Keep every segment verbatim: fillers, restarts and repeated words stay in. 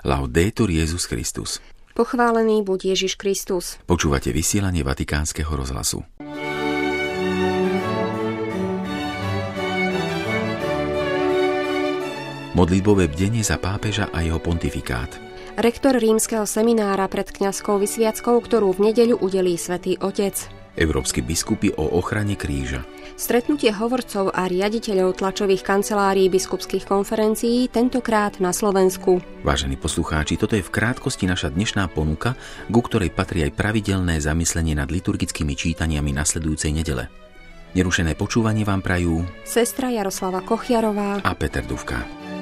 Laudetur Jesus Christus. Pochválený buď Ježiš Kristus. Počúvate vysielanie Vatikánskeho rozhlasu. Modlitbové bdenie za pápeža a jeho pontifikát. Rektor rímskeho seminára pred kňazskou vysviackou, ktorú v nedeľu udelí Svätý Otec. Európski biskupy o ochrane kríža. Stretnutie hovorcov a riaditeľov tlačových kancelárií biskupských konferencií, tentokrát na Slovensku. Vážení poslucháči, toto je v krátkosti naša dnešná ponuka, ku ktorej patrí aj pravidelné zamyslenie nad liturgickými čítaniami nasledujúcej nedele. Nerušené počúvanie vám prajú sestra Jaroslava Kochiarová a Peter Dufka.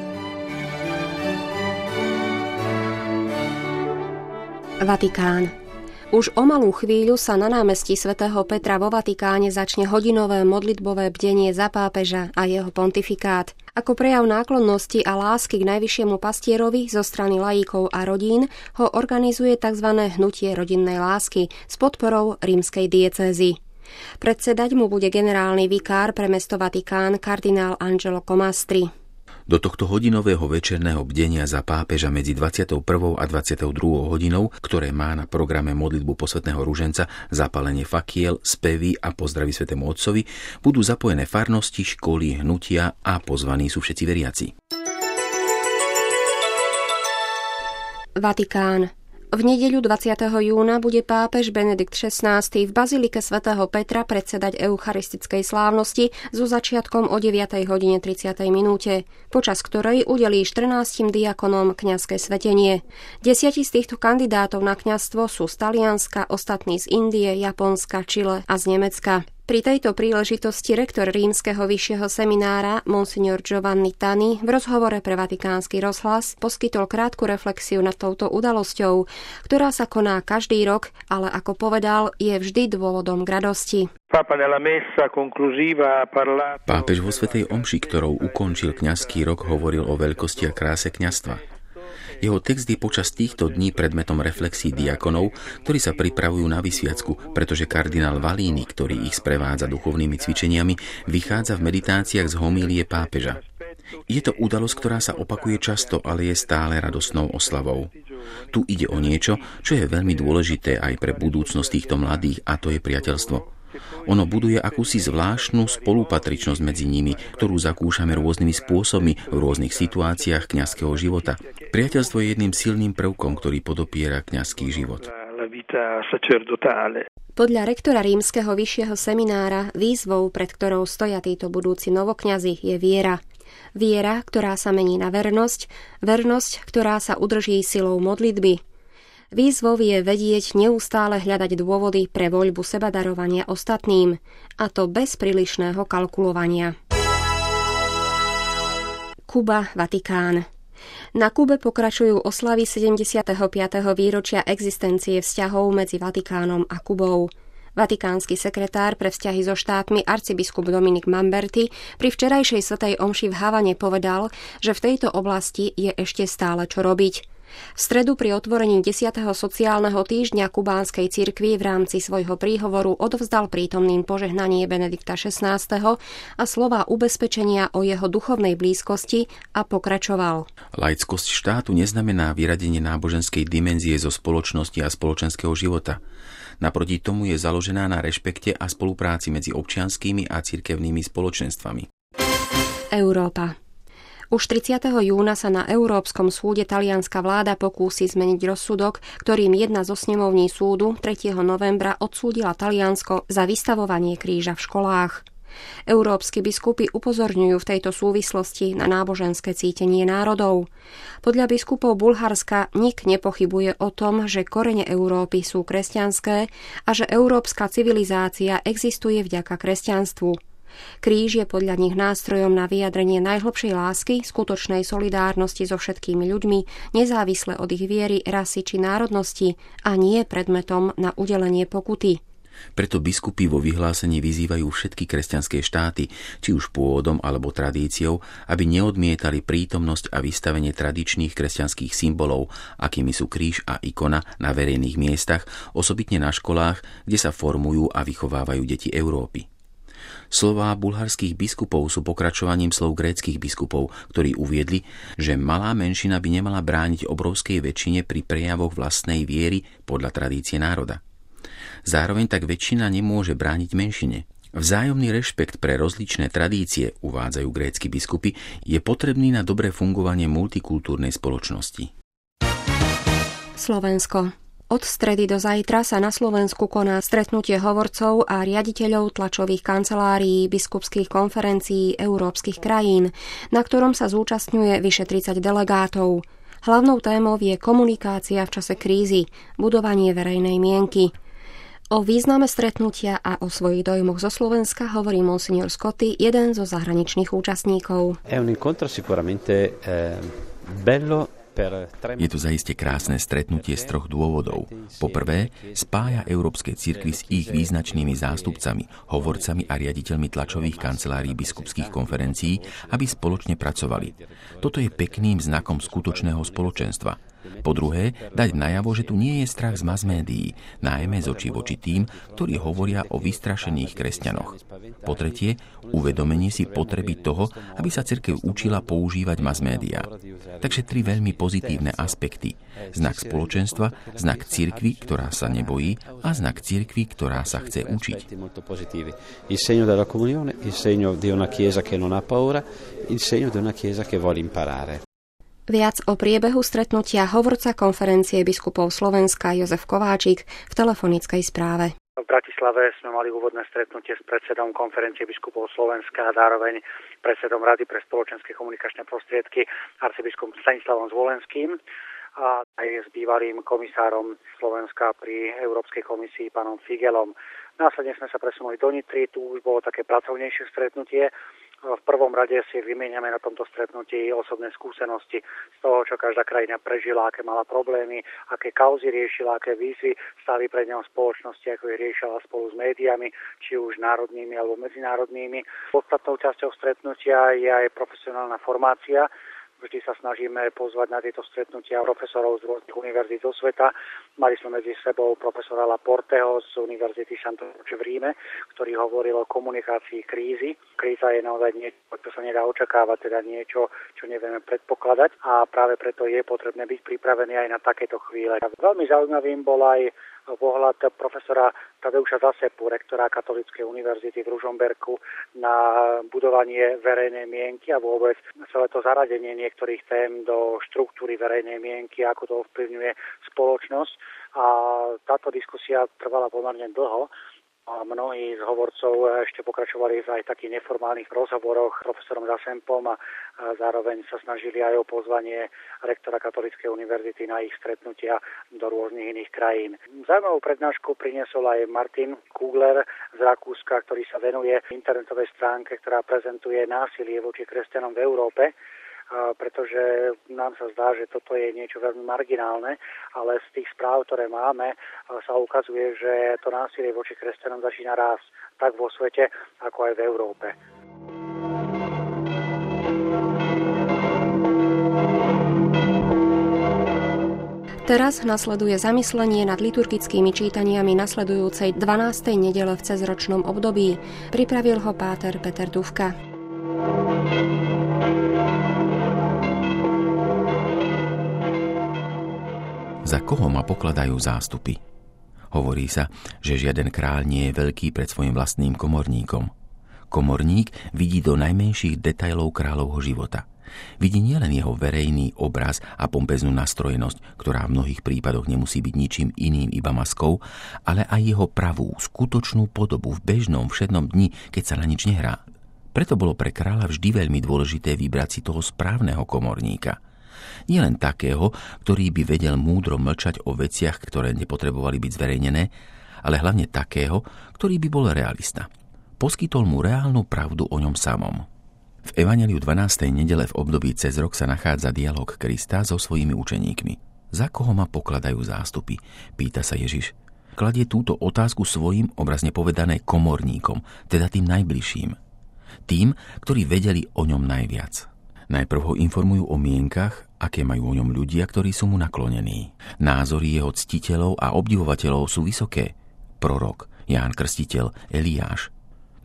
Vatikán. Už o malú chvíľu sa na námestí svätého Petra vo Vatikáne začne hodinové modlitbové bdenie za pápeža a jeho pontifikát. Ako prejav náklonnosti a lásky k najvyššiemu pastierovi zo strany laíkov a rodín ho organizuje tzv. Hnutie rodinnej lásky s podporou rímskej diecézy. Predsedať mu bude generálny vikár pre mesto Vatikán kardinál Angelo Comastri. Do tohto hodinového večerného bdenia za pápeža medzi dvadsiatou prvou a dvadsiatou druhou hodinou, ktoré má na programe modlitbu posvätného ruženca, zapálenie fakiel, spevy a pozdravy svätému Otcovi, budú zapojené farnosti, školy, hnutia a pozvaní sú všetci veriaci. Vatikán. V nedeľu dvadsiateho júna bude pápež Benedikt šestnásty v bazilike svätého Petra predsedať eucharistickej slávnosti so začiatkom o deviatej hodine tridsiatej minúte, počas ktorej udelí štrnástim diakonom kňazské svätenie. Desiati z týchto kandidátov na kňazstvo sú z Talianska, ostatní z Indie, Japonska, Čile a z Nemecka. Pri tejto príležitosti rektor rímskeho vyššieho seminára monsignor Giovanni Tani v rozhovore pre Vatikánsky rozhlas poskytol krátku reflexiu nad touto udalosťou, ktorá sa koná každý rok, ale ako povedal, je vždy dôvodom k radosti. Pápež vo svätej omši, ktorou ukončil kňazský rok, hovoril o veľkosti a kráse kňazstva. Jeho text je počas týchto dní predmetom reflexí diakonov, ktorí sa pripravujú na vysviacku, pretože kardinál Valini, ktorý ich sprevádza duchovnými cvičeniami, vychádza v meditáciách z homílie pápeža. Je to udalosť, ktorá sa opakuje často, ale je stále radostnou oslavou. Tu ide o niečo, čo je veľmi dôležité aj pre budúcnosť týchto mladých, a to je priateľstvo. Ono buduje akúsi zvláštnu spolupatričnosť medzi nimi, ktorú zakúšame rôznymi spôsobmi v rôznych situáciách kňazského života. Priateľstvo je jedným silným prvkom, ktorý podopiera kňazský život. Podľa rektora rímskeho vyššieho seminára výzvou, pred ktorou stoja títo budúci novokňazi, je viera. Viera, ktorá sa mení na vernosť, vernosť, ktorá sa udrží silou modlitby. Výzvou je vedieť neustále hľadať dôvody pre voľbu sebadarovania ostatným, a to bez prílišného kalkulovania. Kuba, Vatikán. Na Kube pokračujú oslavy sedemdesiateho piateho výročia existencie vzťahov medzi Vatikánom a Kubou. Vatikánsky sekretár pre vzťahy so štátmi arcibiskup Dominik Mamberti pri včerajšej svätej omši v Havane povedal, že v tejto oblasti je ešte stále čo robiť. V stredu pri otvorení desiateho sociálneho týždňa kubánskej cirkvi v rámci svojho príhovoru odovzdal prítomným požehnanie Benedikta šestnásteho a slová ubezpečenia o jeho duchovnej blízkosti a pokračoval. Laickosť štátu neznamená vyradenie náboženskej dimenzie zo spoločnosti a spoločenského života. Naproti tomu je založená na rešpekte a spolupráci medzi občianskými a cirkevnými spoločenstvami. Európa. Už tridsiateho júna sa na Európskom súde talianska vláda pokúsi zmeniť rozsudok, ktorým jedna zo snemovní súdu tretieho novembra odsúdila Taliansko za vystavovanie kríža v školách. Európski biskupy upozorňujú v tejto súvislosti na náboženské cítenie národov. Podľa biskupov Bulharska nik nepochybuje o tom, že korene Európy sú kresťanské a že európska civilizácia existuje vďaka kresťanstvu. Kríž je podľa nich nástrojom na vyjadrenie najhlbšej lásky, skutočnej solidárnosti so všetkými ľuďmi, nezávisle od ich viery, rasy či národnosti, a nie predmetom na udelenie pokuty. Preto biskupy vo vyhlásení vyzývajú všetky kresťanské štáty, či už pôvodom alebo tradíciou, aby neodmietali prítomnosť a vystavenie tradičných kresťanských symbolov, akými sú kríž a ikona, na verejných miestach, osobitne na školách, kde sa formujú a vychovávajú deti Európy. Slová bulharských biskupov sú pokračovaním slov gréckych biskupov, ktorí uviedli, že malá menšina by nemala brániť obrovskej väčšine pri prejavoch vlastnej viery podľa tradície národa. Zároveň tak väčšina nemôže brániť menšine. Vzájomný rešpekt pre rozličné tradície, uvádzajú grécki biskupy, je potrebný na dobré fungovanie multikultúrnej spoločnosti. Slovensko. Od stredy do zajtra sa na Slovensku koná stretnutie hovorcov a riaditeľov tlačových kancelárií biskupských konferencií európskych krajín, na ktorom sa zúčastňuje vyše tridsať delegátov. Hlavnou témou je komunikácia v čase krízy, budovanie verejnej mienky. O význame stretnutia a o svojich dojmoch zo Slovenska hovorí monsignor Scotti, jeden zo zahraničných účastníkov. È un incontro sicuramente eh, bello. Je to zaiste krásne stretnutie z troch dôvodov. Po prvé, spája európske cirkvi s ich význačnými zástupcami, hovorcami a riaditeľmi tlačových kancelárií biskupských konferencií, aby spoločne pracovali. Toto je pekným znakom skutočného spoločenstva. Po druhé, dať najavo, že tu nie je strach z mass médií, najmä z očí voči tým, ktorí hovoria o vystrašených kresťanoch. Po tretie, uvedomenie si potreby toho, aby sa cirkev učila používať mass médiá. Takže tri veľmi pozitívne aspekty. Znak spoločenstva, znak cirkvi, ktorá sa nebojí, a znak cirkvi, ktorá sa chce učiť. Il segno della comunione, il segno di una chiesa che non ha paura, il segno di una chiesa che vuole imparare. Viac o priebehu stretnutia hovorca konferencie biskupov Slovenska Jozef Kováčik v telefonickej správe. V Bratislave sme mali úvodné stretnutie s predsedom konferencie biskupov Slovenska a zároveň predsedom Rady pre spoločenské komunikačné prostriedky arcibiskupom Stanislavom Zvolenským a aj s bývalým komisárom Slovenska pri Európskej komisii pánom Figelom. Následne sme sa presunuli do Nitry, tu už bolo také pracovnejšie stretnutie. V prvom rade si vymieňame na tomto stretnutí osobné skúsenosti z toho, čo každá krajina prežila, aké mala problémy, aké kauzy riešila, aké výzvy stáli pred ňou spoločnosti, ako ich riešila spolu s médiami, či už národnými alebo medzinárodnými. Podstatnou časťou stretnutia je aj profesionálna formácia. Vždy sa snažíme pozvať na tieto stretnutia profesorov z rôznych univerzít zo sveta. Mali sme medzi sebou profesora Laporteho z Univerzity Santo Croce v Ríme, ktorý hovoril o komunikácii krízy. Kríza je naozaj niečo, čo sa nedá očakávať, teda niečo, čo nevieme predpokladať a práve preto je potrebné byť pripravený aj na takéto chvíle. Veľmi zaujímavým bol aj pohľad profesora Tadeuša Zasepu, rektora Katolíckej univerzity v Ružomberku, na budovanie verejnej mienky a vôbec celé to zaradenie niektorých tém do štruktúry verejnej mienky, ako to ovplyvňuje spoločnosť. A táto diskusia trvala pomerne dlho. A mnohí z hovorcov ešte pokračovali v aj takých neformálnych rozhovoroch s profesorom Zasempom a zároveň sa snažili aj o pozvanie rektora Katolíckej univerzity na ich stretnutia do rôznych iných krajín. Zaujímavú prednášku priniesol aj Martin Kugler z Rakúska, ktorý sa venuje internetovej stránke, ktorá prezentuje násilie voči kresťanom v Európe, pretože nám sa zdá, že toto je niečo veľmi marginálne, ale z tých správ, ktoré máme, sa ukazuje, že to násilie voči kresťanom začína rásť tak vo svete, ako aj v Európe. Teraz nasleduje zamyslenie nad liturgickými čítaniami nasledujúcej dvanástej nedele v cezročnom období. Pripravil ho páter Peter Dufka. Za koho ma pokladajú zástupy? Hovorí sa, že žiaden kráľ nie je veľký pred svojim vlastným komorníkom. Komorník vidí do najmenších detailov kráľovho života. Vidí nielen jeho verejný obraz a pompeznú nastrojenosť, ktorá v mnohých prípadoch nemusí byť ničím iným iba maskou, ale aj jeho pravú, skutočnú podobu v bežnom všednom dni, keď sa na nič nehrá. Preto bolo pre kráľa vždy veľmi dôležité vybrať si toho správneho komorníka. Nie len takého, ktorý by vedel múdro mlčať o veciach, ktoré nepotrebovali byť zverejnené, ale hlavne takého, ktorý by bol realista. Poskytol mu reálnu pravdu o ňom samom. V Evanjeliu dvanástej nedele v období cez rok sa nachádza dialog Krista so svojimi učeníkmi. Za koho ma pokladajú zástupy? Pýta sa Ježiš. Kladie túto otázku svojim, obrazne povedané, komorníkom, teda tým najbližším. Tým, ktorí vedeli o ňom najviac. Najprv ho informujú o mienkach, aké majú o ňom ľudia, ktorí sú mu naklonení. Názory jeho ctiteľov a obdivovateľov sú vysoké. Prorok, Ján Krstiteľ, Eliáš.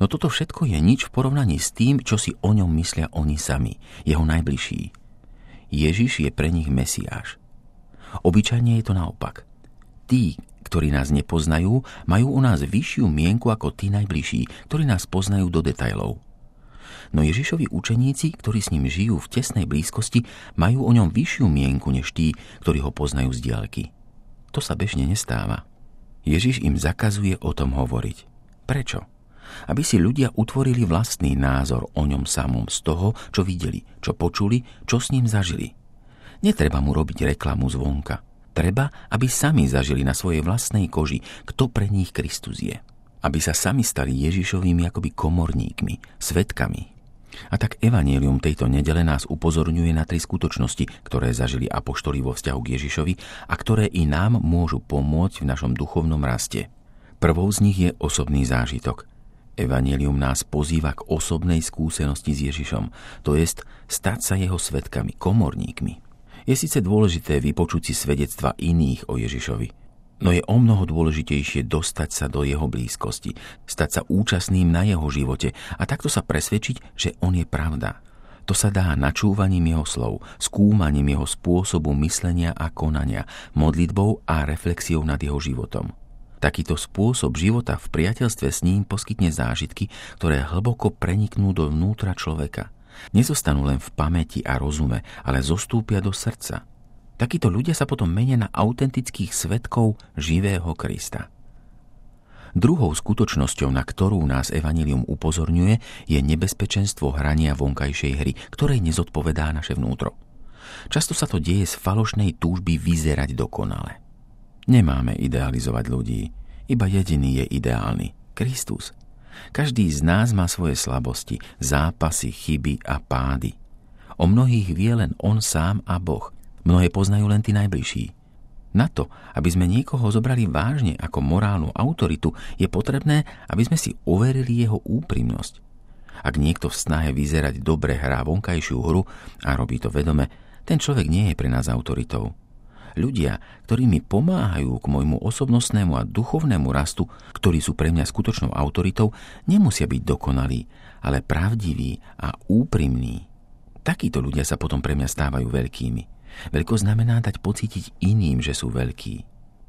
No toto všetko je nič v porovnaní s tým, čo si o ňom myslia oni sami, jeho najbližší. Ježiš je pre nich Mesiáš. Obyčajne je to naopak. Tí, ktorí nás nepoznajú, majú o nás vyššiu mienku ako tí najbližší, ktorí nás poznajú do detailov. No Ježišovi učeníci, ktorí s ním žijú v tesnej blízkosti, majú o ňom vyššiu mienku než tí, ktorí ho poznajú z diaľky. To sa bežne nestáva. Ježiš im zakazuje o tom hovoriť. Prečo? Aby si ľudia utvorili vlastný názor o ňom samom z toho, čo videli, čo počuli, čo s ním zažili. Netreba mu robiť reklamu zvonka. Treba, aby sami zažili na svojej vlastnej koži, kto pre nich Kristus je. Aby sa sami stali Ježišovými akoby komorníkmi, svedkami. A tak evanjelium tejto nedele nás upozorňuje na tri skutočnosti, ktoré zažili apoštoli vo vzťahu k Ježišovi a ktoré i nám môžu pomôcť v našom duchovnom raste. Prvou z nich je osobný zážitok. Evanjelium nás pozýva k osobnej skúsenosti s Ježišom, to jest stať sa jeho svedkami, komorníkmi. Je síce dôležité vypočuť si svedectva iných o Ježišovi, no je omnoho dôležitejšie dostať sa do jeho blízkosti, stať sa účastným na jeho živote a takto sa presvedčiť, že on je pravda. To sa dá načúvaním jeho slov, skúmaním jeho spôsobu myslenia a konania, modlitbou a reflexiou nad jeho životom. Takýto spôsob života v priateľstve s ním poskytne zážitky, ktoré hlboko preniknú do vnútra človeka. Nezostanú len v pamäti a rozume, ale zostúpia do srdca. Takíto ľudia sa potom menia na autentických svedkov živého Krista. Druhou skutočnosťou, na ktorú nás evanjelium upozorňuje, je nebezpečenstvo hrania vonkajšej hry, ktorej nezodpovedá naše vnútro. Často sa to deje z falošnej túžby vyzerať dokonale. Nemáme idealizovať ľudí, iba jediný je ideálny, Kristus. Každý z nás má svoje slabosti, zápasy, chyby a pády. O mnohých vie len on sám a Boh. Mnohé poznajú len tí najbližší. Na to, aby sme niekoho zobrali vážne ako morálnu autoritu, je potrebné, aby sme si overili jeho úprimnosť. Ak niekto v snahe vyzerať dobre hrá vonkajšiu hru a robí to vedome, ten človek nie je pre nás autoritou. Ľudia, ktorí mi pomáhajú k môjmu osobnostnému a duchovnému rastu, ktorí sú pre mňa skutočnou autoritou, nemusia byť dokonalí, ale pravdiví a úprimní. Takíto ľudia sa potom pre mňa stávajú veľkými. Veľkosť znamená dať pocítiť iným, že sú veľkí.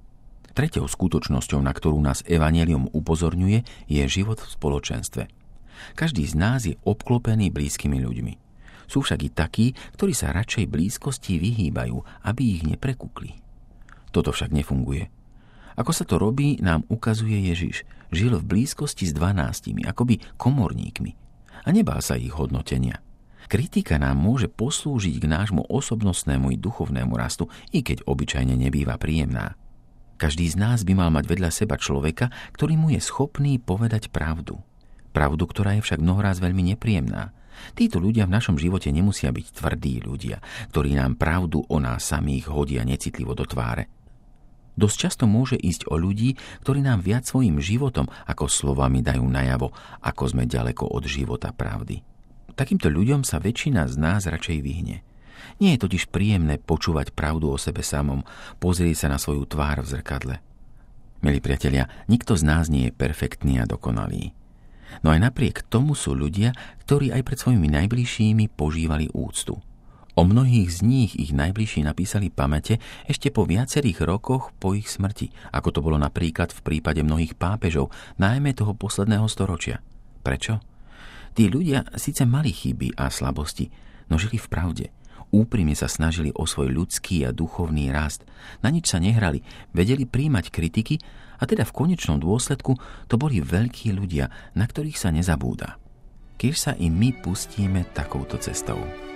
Treťou skutočnosťou, na ktorú nás evanjelium upozorňuje, je život v spoločenstve. Každý z nás je obklopený blízkymi ľuďmi. Sú však i takí, ktorí sa radšej blízkosti vyhýbajú, aby ich neprekúkli. Toto však nefunguje. Ako sa to robí, nám ukazuje Ježiš. Žil v blízkosti s dvanástimi, akoby komorníkmi. A nebál sa ich hodnotenia. Kritika nám môže poslúžiť k nášmu osobnostnému i duchovnému rastu, i keď obyčajne nebýva príjemná. Každý z nás by mal mať vedľa seba človeka, ktorý mu je schopný povedať pravdu. Pravdu, ktorá je však mnohoraz veľmi nepríjemná. Títo ľudia v našom živote nemusia byť tvrdí ľudia, ktorí nám pravdu o nás samých hodia necitlivo do tváre. Dosť často môže ísť o ľudí, ktorí nám viac svojim životom ako slovami dajú najavo, ako sme ďaleko od života pravdy. Takýmto ľuďom sa väčšina z nás radšej vyhne. Nie je totiž príjemné počúvať pravdu o sebe samom, pozrieť sa na svoju tvár v zrkadle. Milí priatelia, nikto z nás nie je perfektný a dokonalý. No aj napriek tomu sú ľudia, ktorí aj pred svojimi najbližšími požívali úctu. O mnohých z nich ich najbližší napísali pamäte ešte po viacerých rokoch po ich smrti, ako to bolo napríklad v prípade mnohých pápežov, najmä toho posledného storočia. Prečo? Tí ľudia síce mali chyby a slabosti, no žili v pravde. Úprimne sa snažili o svoj ľudský a duchovný rast. Na nič sa nehrali, vedeli príjmať kritiky a teda v konečnom dôsledku to boli veľkí ľudia, na ktorých sa nezabúda. Keď sa i my pustíme takouto cestou.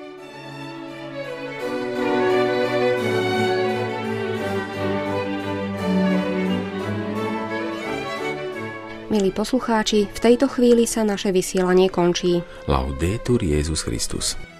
Milí poslucháči, v tejto chvíli sa naše vysielanie končí. Laudetur Jesus Christus.